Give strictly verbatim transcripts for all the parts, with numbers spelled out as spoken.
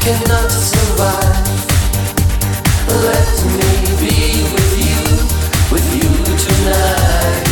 cannot survive. Let me be with you, with you tonight.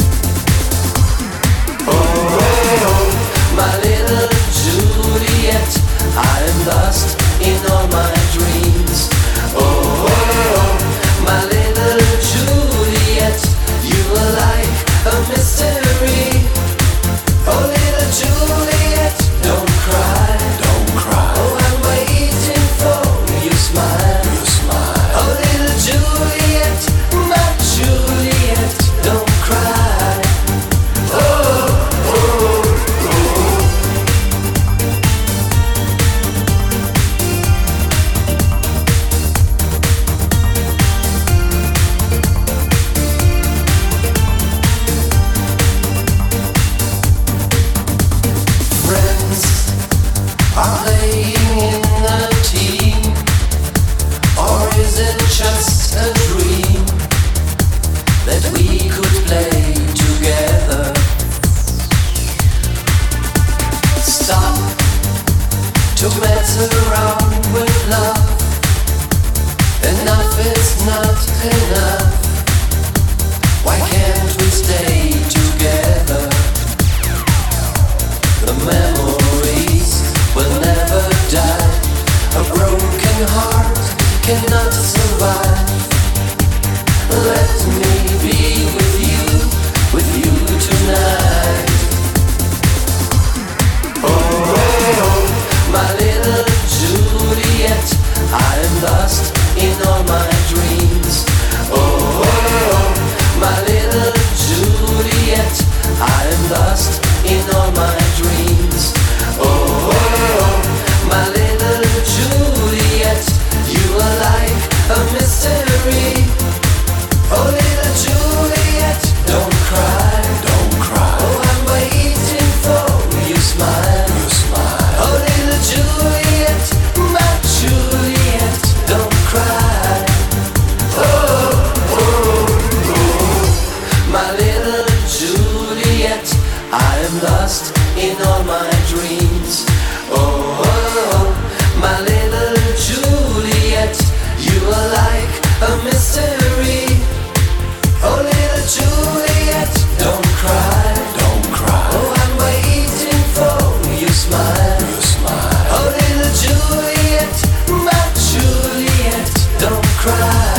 Oh, oh, oh, my little Juliet, I am lost in all my dreams. Oh, oh, oh, my little Juliet, you are like a mystery. Oh, little Juliet, don't cry, don't cry. Oh, I'm waiting for you smile, you smile. Oh, little Juliet, my Juliet, don't cry. Oh, oh, oh. Friends are playing in a team, or is it just a dream that we could play together? Stop to mess around with love. Enough is not enough. Why can't we stay together? The memories will never die. A broken heart cannot survive. Let me be with you, with you tonight. Oh, oh, oh, my little Juliet, I am lost in all my dreams. Oh, oh, oh, my little Juliet, I am lost in all my dreams. Oh, oh, oh, my little Juliet, you are like a mystery. Oh, little Juliet, don't cry, don't cry. Oh, I'm waiting for you smile, you smile. Oh, little Juliet, my Juliet, don't cry. Oh, oh, oh, my little Juliet, I am lost in all my dreams. Oh, oh, oh, my little Juliet, you are like a mystery. Oh, little Juliet, don't cry, don't cry. Oh, I'm waiting for you smile, you smile. Oh, little Juliet, my Juliet, don't cry.